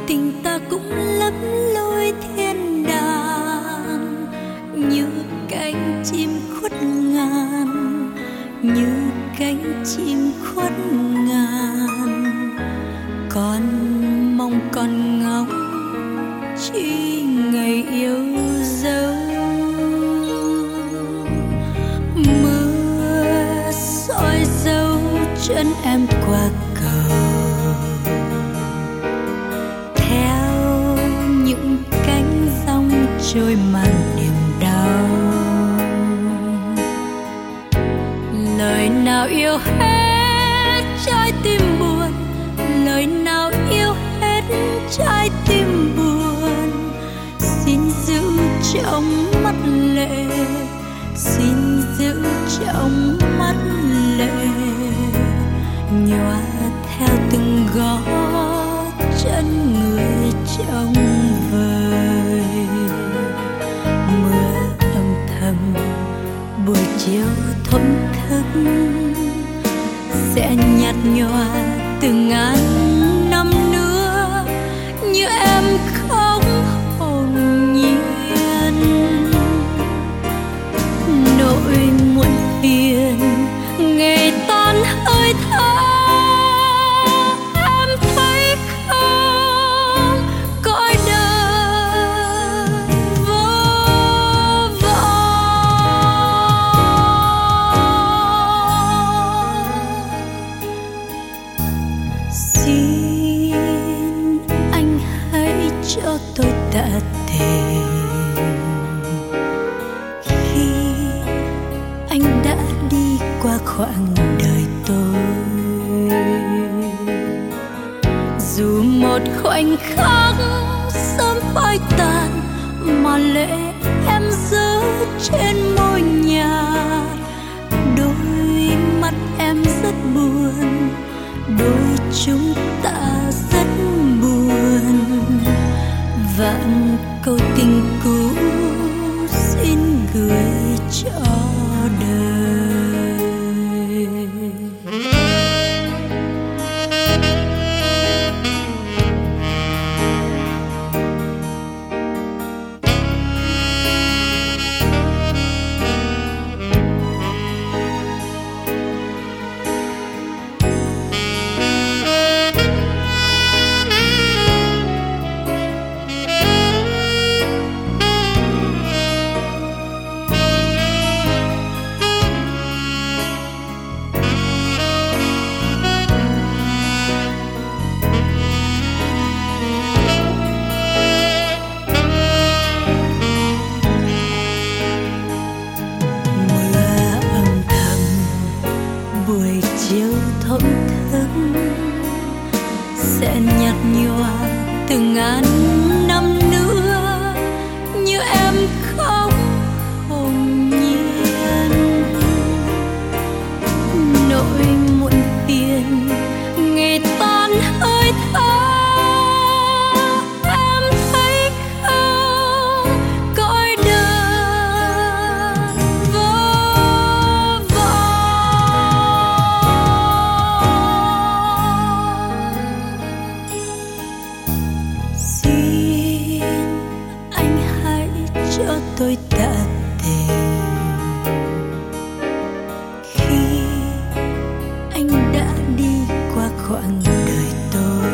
tình ta cũng lấp lối thiên đàng, như cánh chim khuất ngàn, như cánh chim khuất ngàn. Con mong con ngóng chỉ ngày yêu dấu. Mưa soi dấu chân em qua cầu, theo những cánh dòng trôi mang niềm đau. Lời nào yêu hết trái tim buồn, lời nào yêu hết trái tim buồn. Xin giữ trong mắt lệ, xin giữ trong mắt lệ, nhòa theo từng gót chân người trong vời. Mưa âm thầm buổi chiều thổn thức sẽ nhạt nhòa từ ngàn năm nữa, như em khóc hồn nhiên. Nỗi muộn phiền ngày tan hơi thở, em thấy không cõi đời vô vọng. Xin anh hãy cho tôi tạ thề, khi anh đã đi qua khoảng đời tôi. Dù một khoảnh khắc sớm phai tàn, mà lệ em rơi trên môi nhạt. Đôi mắt em rất buồn, đôi chúng ta rất buồn. Vạn câu tình cũ xin gửi cho đời. Buổi chiều thổn thức sẽ nhạt nhòa từ ngàn năm nữa, như em khóc hồn nhiên. Nỗi muộn phiền ngày tan hơi thở, em thấy không cõi đời vô vọng. Xin anh hãy cho tôi tạ thề, khi anh đã đi qua khoảng đời tôi.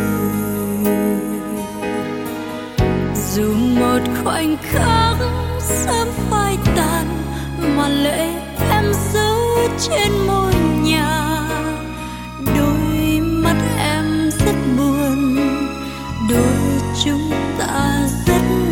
Dù một khoảnh khắc sớm phai tàn, mà lệ em rơi trên môi nhà. Đôi mắt em rất buồn, đôi chúng ta rất